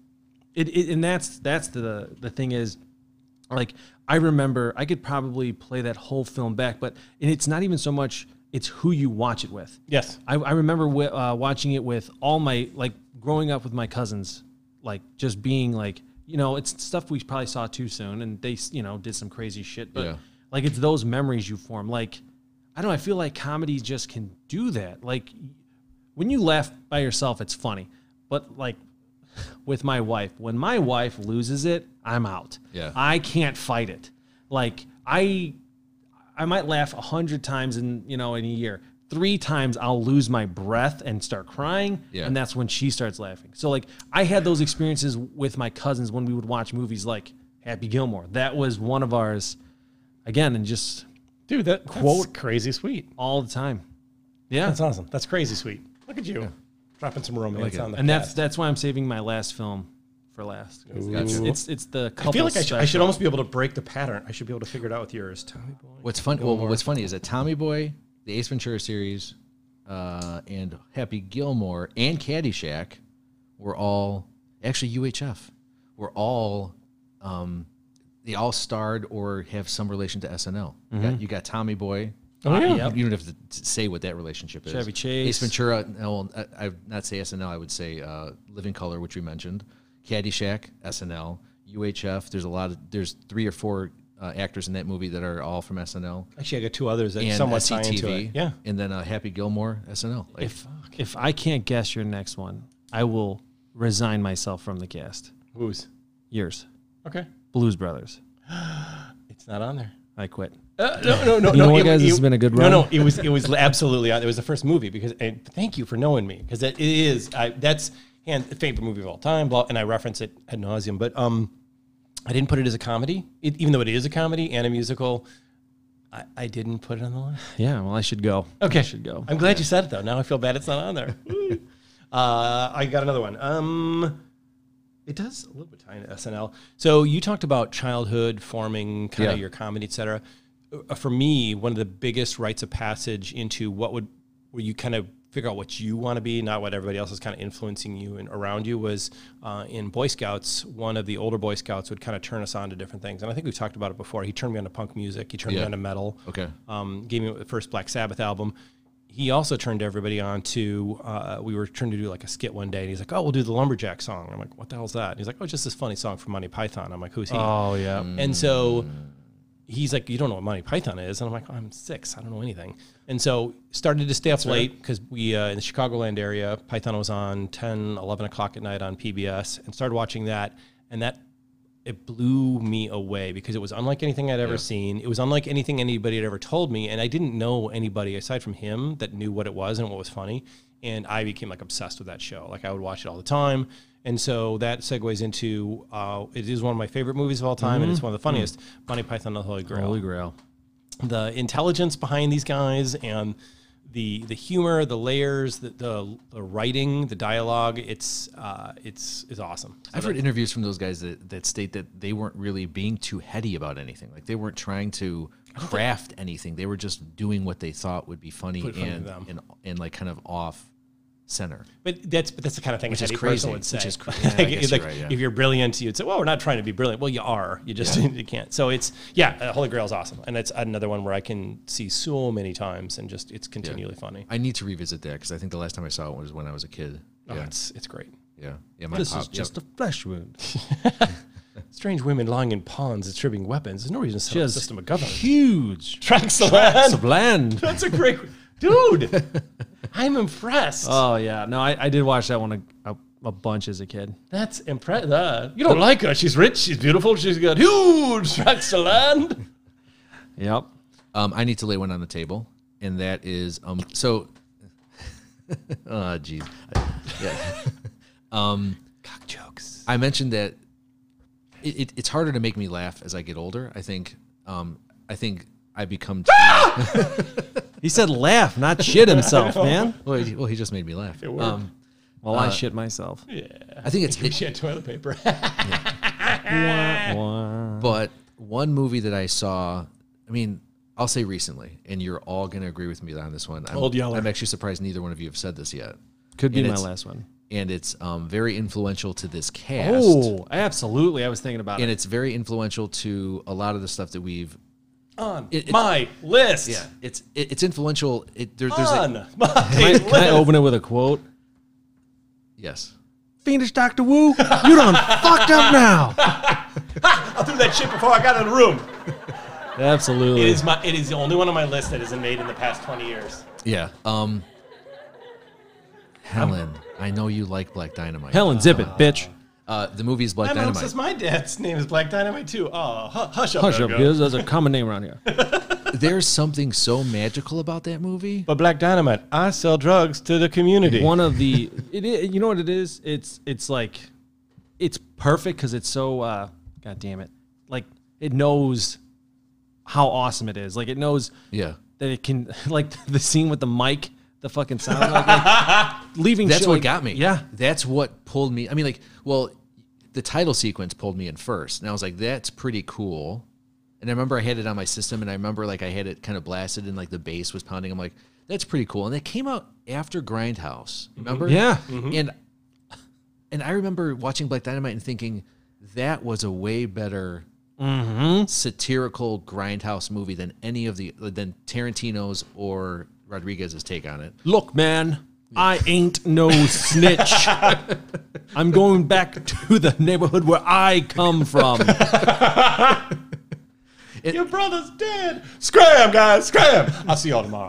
and that's the thing is, like, I remember I could probably play that whole film back, but it's not even so much. It's who you watch it with. Yes. I remember watching it with all my, like, growing up with my cousins, like, just being like, it's stuff we probably saw too soon, and they, did some crazy shit. But, like, it's those memories you form. Like, I don't know, I feel like comedy just can do that. Like, when you laugh by yourself, it's funny. But, like, with my wife, when my wife loses it, I'm out. Yeah. I can't fight it. Like, I might laugh 100 times in a year. 3 times I'll lose my breath and start crying, and that's when she starts laughing. So, like, I had those experiences with my cousins when we would watch movies like Happy Gilmore. That was one of ours, again, and just Dude, that's crazy sweet. all the time. Yeah, That's awesome. That's crazy sweet. Look at you. Dropping some romance on the and cast. that's why I'm saving my last film for last. Ooh. It's the couple. I feel like I should special. almost be able to break the pattern. I should be able to figure it out with yours. Tommy Boy. What's funny is that Tommy Boy, the Ace Ventura series, and Happy Gilmore and Caddyshack were all actually UHF. Were all they all starred or have some relation to SNL. You got Tommy Boy. Oh, yeah. Yep. You don't have to say what that relationship is. Chevy Chase. Ace Ventura. No, I would not say SNL. I would say Living Color, which we mentioned. Caddyshack, SNL. UHF. There's 3 or 4 actors in that movie that are all from SNL. Actually, I got 2 others that And somewhat tie into SCTV. it. Yeah. And then Happy Gilmore, SNL. Like, If I can't guess your next one, I will resign myself from the cast. Who's? Yours, Okay. Blues Brothers. It's not on there. I quit. No. You know what, guys? This has been a good run. No, it was absolutely on. It was the first movie and thank you for knowing me because it is. That's favorite movie of all time. And I reference it ad nauseum. But I didn't put it as a comedy, even though it is a comedy and a musical. I didn't put it on the list. Yeah, well, I should go. Okay. I should go. I'm glad you said it, though. Now I feel bad it's not on there. I got another one. It does a little bit tie into SNL. So you talked about childhood forming kind of your comedy, et cetera. For me, one of the biggest rites of passage into where you kind of figure out what you want to be, not what everybody else is kind of influencing you and around you, was in Boy Scouts. One of the older Boy Scouts would kind of turn us on to different things. And I think we've talked about it before. He turned me on to punk music. He turned me on to metal. Okay. Gave me the first Black Sabbath album. He also turned everybody on to, we were trying to do like a skit one day, and he's like, oh, we'll do the Lumberjack song. I'm like, what the hell's that? And he's like, oh, it's just this funny song from Monty Python. I'm like, who's he? Oh, yeah. And so he's like, you don't know what Monty Python is? And I'm like, I'm 6. I don't know anything. And so started to stay up late because we, in the Chicagoland area, Python was on 10, 11 o'clock at night on PBS, and started watching that. And it blew me away because it was unlike anything I'd ever seen. It was unlike anything anybody had ever told me. And I didn't know anybody aside from him that knew what it was and what was funny. And I became like obsessed with that show. Like I would watch it all the time. And so that segues into, it is one of my favorite movies of all time. And it's one of the funniest, Monty Python and the Holy Grail. Holy Grail. The intelligence behind these guys and the humor, the layers, the writing, the dialogue, it's awesome. So I've heard interviews from those guys that state that they weren't really being too heady about anything. Like they weren't trying to craft anything. They were just doing what they thought would be funny and like kind of off center. But that's the kind of thing Which a is heady crazy. person would say. Which is crazy. If you're brilliant, you'd say, well, we're not trying to be brilliant. Well, you are. You just you can't. So it's, Holy Grail is awesome. And it's another one where I can see so many times and just it's continually funny. I need to revisit that because I think the last time I saw it was when I was a kid. Oh, Yeah, it's great. yeah. This is just a flesh wound. Strange women lying in ponds distributing weapons. There's no reason to set up a system of government. Huge Tracts of tracts land. of land. That's a great... Dude, I'm impressed. Oh, yeah. No, I did watch that one a bunch as a kid. That's impressive. You don't like her. She's rich. She's beautiful. She's got huge tracts of land. Yep. I need to lay one on the table, and that is so. Oh, geez. Yeah. Cock jokes. I mentioned that it's harder to make me laugh as I get older. I think I become too, He said laugh, not shit himself, man. well, he just made me laugh. Well, I shit myself. Yeah. I think it's She had toilet paper. but one movie that I saw, I mean, I'll say recently, and you're all going to agree with me on this one. Old Yeller. I'm actually surprised neither one of you have said this yet. Could be And my it's- last one. And it's very influential to this cast. Oh, absolutely. I was thinking about And it. it's very influential to a lot of the stuff that we've. On It- my list. Yeah, it's influential. There's On a, my Can I open it with a quote? yes. Fiendish Dr. Wu, you done fucked up now. I threw that shit before I got in the room. Absolutely. It is the only one on my list that isn't made in the past 20 years. Yeah. Helen, I know you like Black Dynamite. Helen, zip it, bitch. The movie's Black I'm Dynamite. obsessed. My dad's name is Black Dynamite too. Oh, hush up, Hush up, Virgo. because there's a common name around here. There's something so magical about that movie. But Black Dynamite, I sell drugs to the community. One of the, you know what it is? It's like, it's perfect because it's so, God damn it. Like, it knows how awesome it is. Like, it knows Yeah. that it can, like, the scene with the mic, the fucking sound, like leaving That's shit, what like- got me. Yeah. That's what pulled me. I mean, like, well, the title sequence pulled me in first. And I was like, that's pretty cool. And I remember I had it on my system, and I remember, like, I had it kind of blasted, and, like, the bass was pounding. I'm like, that's pretty cool. And it came out after Grindhouse. Remember? Yeah. And I remember watching Black Dynamite and thinking, that was a way better satirical Grindhouse movie than than Tarantino's or Rodriguez's take on it. Look, man, I ain't no snitch. I'm going back to the neighborhood where I come from. Your brother's dead. Scram, guys, scram. I'll see y'all tomorrow.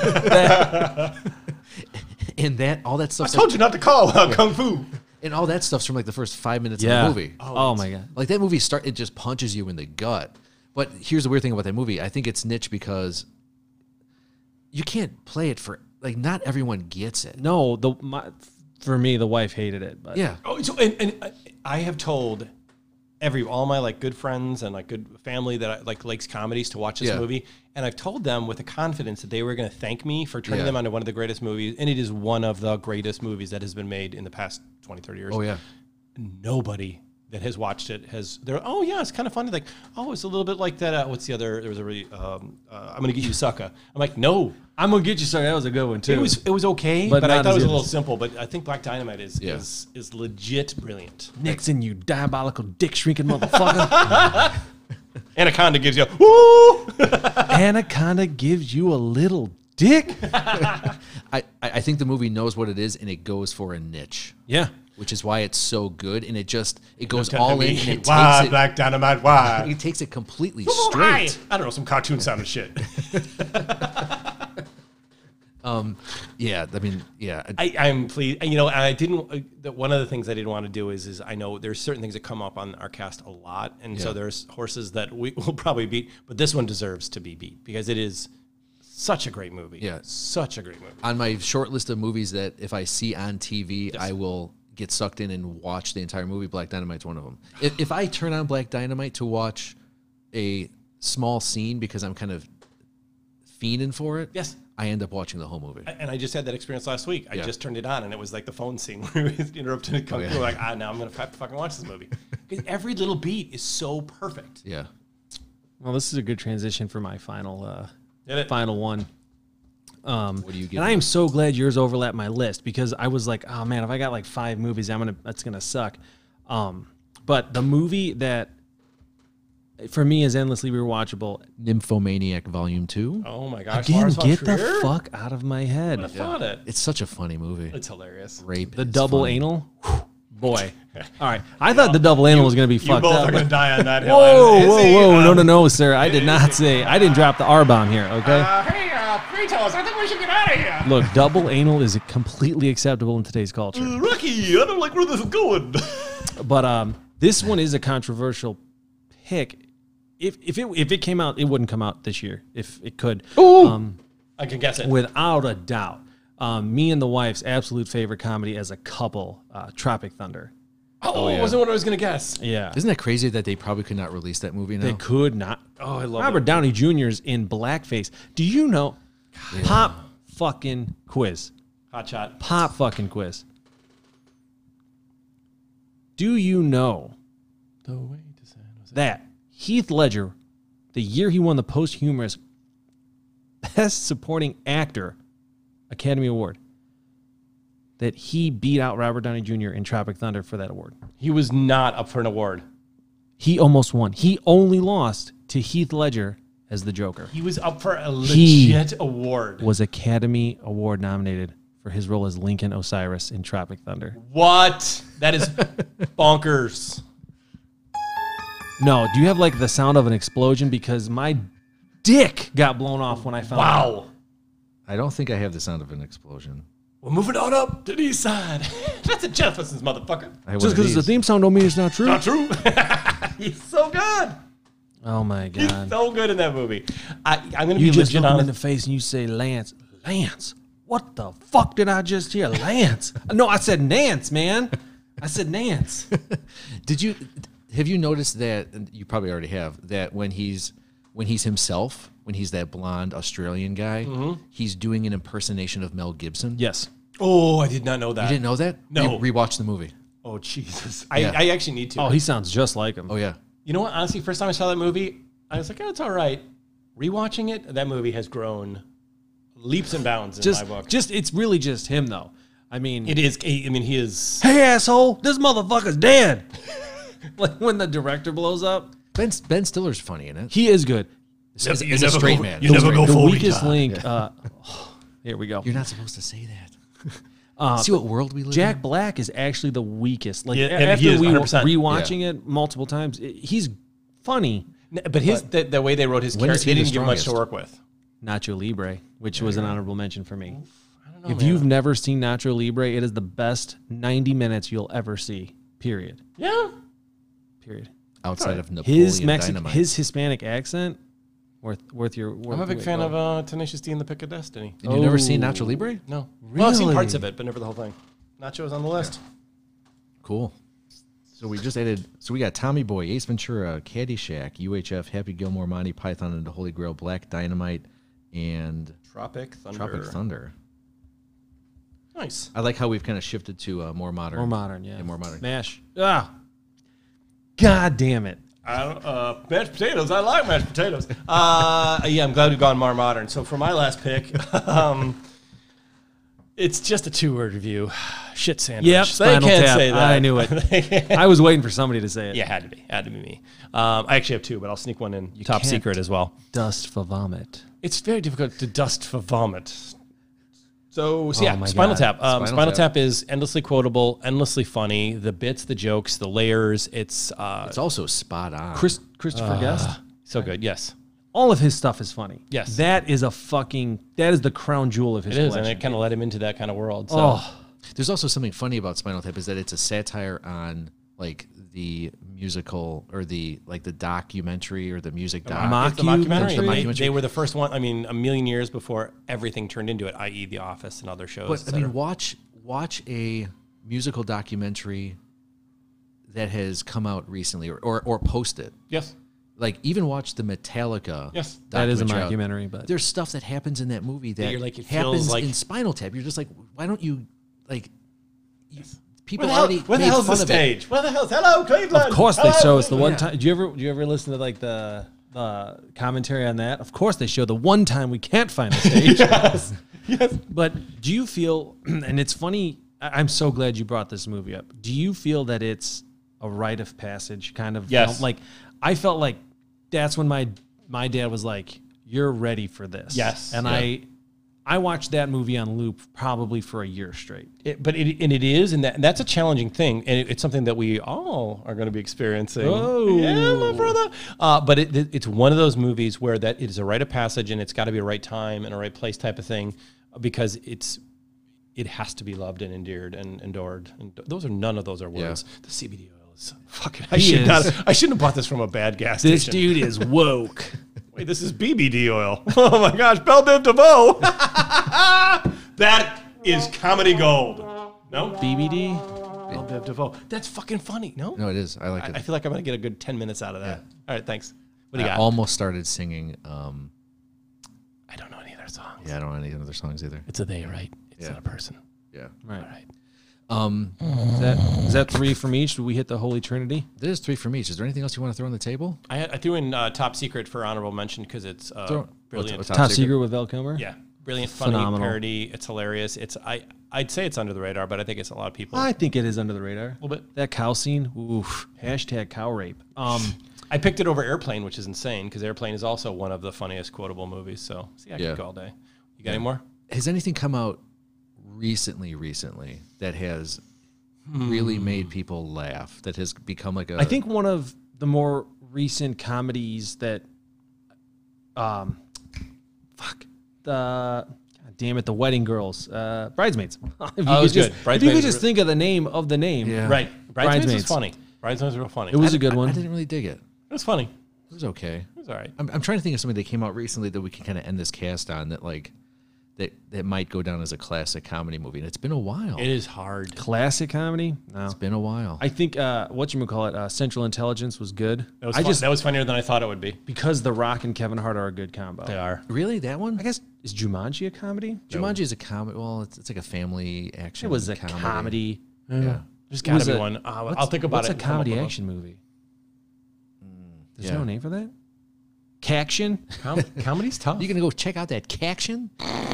And all that I stuff. told you not to call Kung Fu. And all that stuff's from like the first 5 minutes Yeah. of the movie. Oh my God. Like that movie it just punches you in the gut. But here's the weird thing about that movie. I think it's niche because you can't play it for, like, not everyone gets it. No, for me, the wife hated it. But Yeah. Oh, so, and I have told all my like good friends and like good family that I, like likes comedies to watch this movie, and I've told them with the confidence that they were going to thank me for turning them onto one of the greatest movies, and it is one of the greatest movies that has been made in the past 20, 30 years. Oh yeah. Nobody that has watched it they're it's kind of funny, like, oh, it's a little bit like that what's the other, there was a really I'm Gonna Get You Sucker. I'm like, no, I'm gonna get you started. That was a good one too. it was okay, But but I not thought it as was a good little as- simple. But I think Black Dynamite is legit brilliant. Nixon, you diabolical dick shrinking motherfucker. Anaconda gives you woo. Anaconda gives you a little dick. I think the movie knows what it is, and it goes for a niche. Yeah. Which is why it's so good, and it goes all in, and it Why takes it. Black Dynamite? Why? It takes it completely Why? straight. I don't know, some cartoon sounding shit. Yeah, I mean, yeah. I'm pleased. You know, and I didn't. One of the things I didn't want to do is I know there's certain things that come up on our cast a lot, and so there's horses that we will probably beat, but this one deserves to be beat because it is such a great movie. Yeah. Such a great movie. On my short list of movies that if I see on TV, I will get sucked in and watch the entire movie. Black Dynamite's one of them. If I turn on Black Dynamite to watch a small scene because I'm kind of fiending for it, Yes. I end up watching the whole movie. And I just had that experience last week. I Yeah. just turned it on, and it was like the phone scene where we interrupted and come through. Like, now I'm going to have to fucking watch this movie. Because every little beat is so perfect. Yeah. Well, this is a good transition for my final Did it? final one. What do you get? And I am so glad yours overlapped my list because I was like, oh man, if I got like 5 movies, that's gonna suck. But the movie that for me is endlessly rewatchable. Nymphomaniac Volume 2. Oh my gosh. Again, Lars von get the Trier? fuck out of my head. I thought it. It's such a funny movie. It's hilarious. Rape. The is double funny. anal, whew, boy. All right, I thought the double anal was gonna be You fucked both up. are going to die on that hill. Whoa, Is whoa, he? whoa! No, sir. I did not say. I didn't drop the R bomb here. Okay. Hey, Kratos, I think we should get out of here. Look, double anal is completely acceptable in today's culture. Rocky, I don't like where this is going. But this one is a controversial pick. If it came out, it wouldn't come out this year. If it could, I can guess it. without a doubt. Me and the wife's absolute favorite comedy as a couple, Tropic Thunder. It wasn't what I was going to guess. Yeah, Isn't that crazy that they probably could not release that movie now? they could not. Oh, I love Robert Downey Jr.'s in blackface. Do you know? Pop fucking quiz. Hot shot. Pop fucking quiz. Do you know The way to San Jose. that Heath Ledger, the year he won the posthumous Best Supporting Actor Academy Award, that he beat out Robert Downey Jr. in Tropic Thunder for that award? He was not up for an award. He almost won. He only lost to Heath Ledger as the Joker. He was up for a He legit award. Was Academy Award nominated for his role as Lincoln Osiris in Tropic Thunder. What? That is bonkers. No, do you have like the sound of an explosion? Because my dick got blown off when I found out. Wow. I don't think I have the sound of an explosion. We're moving on up to the east side. That's a Jefferson's motherfucker. I have Just one of because it's a these. theme song don't mean it's not true. Not true. He's so good. Oh my He's God. so good in that movie. I'm going to You be just legit look him in honest. the face and you say, Lance, what the fuck did I just hear? Lance. No, I said Nance, man. I said Nance. Have you noticed that, and you probably already have, that when he's himself, when he's that blonde Australian guy, he's doing an impersonation of Mel Gibson? Yes. Oh, I did not know that. You didn't know that? No. Rewatch the movie. Oh, Jesus. Yeah. I actually need to. Oh, he sounds just like him. Oh, yeah. You know what? Honestly, first time I saw that movie, I was like, oh, it's all right. Rewatching it, that movie has grown leaps and bounds in my book. It's really just him though. I mean, It is. I mean, he is. hey asshole, this motherfucker's dead. Like when the director blows up, Ben Stiller's funny in it. he is good. As a straight man. You never go The full weakest retard. link. Here we go. You're not supposed to say that. See what world we live in? Jack Black is actually the weakest. Like Yeah, and after he is we 100%. rewatching it multiple times, he's funny. But the way they wrote his When is character, they he didn't the give much to strongest? work with. Nacho Libre, which was an honorable mention for me. I don't know, If you've never seen Nacho Libre, it is the best 90 minutes you'll ever see. Period. Yeah. Period. Outside of Napoleon Dynamite. His Hispanic accent, worth your. I'm a big fan of Tenacious D and the Pick of Destiny. And you've never seen Oh. Nacho Libre? No. Well, I've seen Really? parts of it, but never the whole thing. Nacho is on the list. Cool. So we just added. So we got Tommy Boy, Ace Ventura, Caddyshack, UHF, Happy Gilmore, Monty Python and the Holy Grail, Black Dynamite, and Tropic Thunder. Tropic Thunder. Nice. I like how we've kind of shifted to more modern. More modern, yeah. More modern. MASH. Ah. God damn it. Mashed potatoes. I like mashed potatoes. Yeah, I'm glad we've gone more modern. So for my last pick, it's just a 2-word review. Shit sandwich. Yep, They Spinal can't Tap. say that. I knew it. I was waiting for somebody to say it. Yeah, had to be me. I actually have 2, but I'll sneak one in. Top can't secret as well. Dust for vomit. It's very difficult to dust for vomit. So Oh yeah, my Spinal God. Tap. Spinal Tap is endlessly quotable, endlessly funny. The bits, the jokes, the layers. It's also spot on. Christopher Guest. so good. Yes, All of his stuff is funny. Yes. That is the crown jewel of his it is, collection. and it kind of led him into that kind of world. So. Oh, There's also something funny about Spinal Tap is that it's a satire on like the musical or the documentary or the music doc. It's the mockumentary. The And they were the first one. I mean, a million years before everything turned into it, i.e., The Office and other shows. But I mean, watch a musical documentary that has come out recently or post it. yes, Like even watch the Metallica. Yes. that is a documentary out. documentary, but There's stuff that happens in that movie that you're like, it happens feels like- in Spinal Tap. You're just like, why don't you like? People where already the made hell's the fun of it. stage? Where the hell's hello Cleveland? of course they Hello, show us the Cleveland. one time. Do you ever listen to like the commentary on that? Of course they show the one time we can't find the stage. Yes. But do you feel, and it's funny, I'm so glad you brought this movie up. Do you feel that it's a rite of passage kind of? Yes. Like, I felt like that's when my dad was like, you're ready for this. Yes. And Yeah. I watched that movie on loop probably for a year straight. And that's a challenging thing, and it's something that we all are going to be experiencing. Oh. Yeah, my brother. But it's one of those movies where that it is a rite of passage, and it's got to be a right time and a right place type of thing, because it has to be loved and endeared and endured. And none of those are words. The CBD oil is fucking. I shouldn't have bought this from a bad gas This station. dude is woke. Wait, this is BBD oil. Oh my gosh, Belle Biv DeVoe. That is comedy gold. No? BBD? Belle Biv DeVoe. That's fucking funny. No? No, it is. I like it. I feel like I'm going to get a good 10 minutes out of that. All right, thanks. What do you I got? almost started singing. I don't know any of their songs. Yeah, I don't know any other songs either. It's a they, right? It's Yeah. not a person. Yeah. Right. All right. Is that 3 from each? Did we hit the Holy Trinity? There's 3 from each. Is there anything else you want to throw on the table? I threw in Top Secret for honorable mention because it's brilliant. what's Top Secret with Val Kilmer? Yeah. Brilliant, funny Phenomenal. parody. It's hilarious. I'd say it's under the radar, but I think it's a lot of people. I think it is under the radar. A little bit. That cow scene, oof. Hashtag cow rape. I picked it over Airplane, which is insane because Airplane is also one of the funniest quotable movies. So, I Yeah. could go all day. You got any more? Has anything come out recently that has really made people laugh? That has become like a. I think one of the more recent comedies that, God damn it, The Wedding Girls, Bridesmaids. If you was could just, good. If Bridesmaids you could is just think of the name of the name. Yeah. Right. Bridesmaids was Bridesmaids. funny. Bridesmaids were funny. It was a good one. I didn't really dig it. It was funny. It was okay. It was all right. I'm trying to think of something that came out recently that we can kind of end this cast on that might go down as a classic comedy movie. And it's been a while. It is hard. Classic comedy? No. It's been a while. I think, Central Intelligence was good. That was that was funnier than I thought it would be. Because The Rock and Kevin Hart are a good combo. They are. Really, that one? I guess, is Jumanji a comedy? Jumanji is a comedy. Well, it's like a family action. It was a comedy. Yeah. There's It got was to be a- one. I'll think about What's it. a and come up comedy with one. action movie? There's Yeah. no name for that? Caction? Comedy's tough. You gonna go check out that Caction?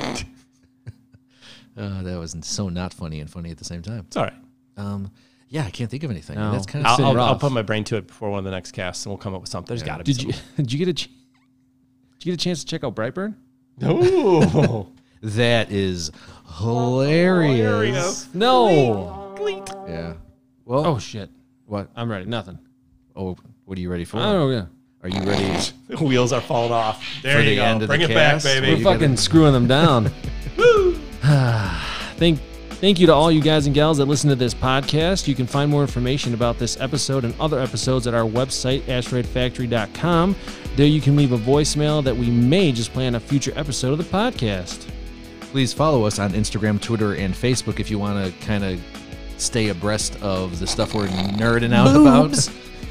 That was so not funny and funny at the same time. It's all right. Yeah, I can't think of anything. No. That's kind of been I'll rough. put my brain to it before one of the next casts, and we'll come up with something. There's got to be. Did you get a chance to check out Brightburn? No. that is hilarious. No. Yeah. Well, Oh shit. what? I'm ready. Nothing. Oh, what are you ready for? I don't know. Yeah. Are you ready? The wheels are falling off. There For you the go. end of Bring the it back, cast? baby. We're You gotta- fucking screwing them down. Thank you to all you guys and gals that listen to this podcast. You can find more information about this episode and other episodes at our website, asteroidfactory.com. There you can leave a voicemail that we may just play on a future episode of the podcast. Please follow us on Instagram, Twitter, and Facebook if you want to kind of stay abreast of the stuff we're nerding out about.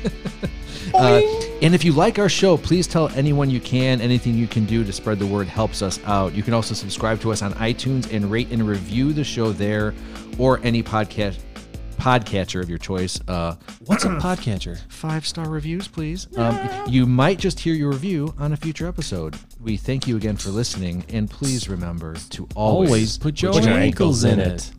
And if you like our show, please tell anyone you can. Anything you can do to spread the word helps us out. You can also subscribe to us on iTunes and rate and review the show there, or any podcatcher of your choice. What's a podcatcher? 5-star reviews, please. You might just hear your review on a future episode. We thank you again for listening, and please remember to always Always put your ankles in it.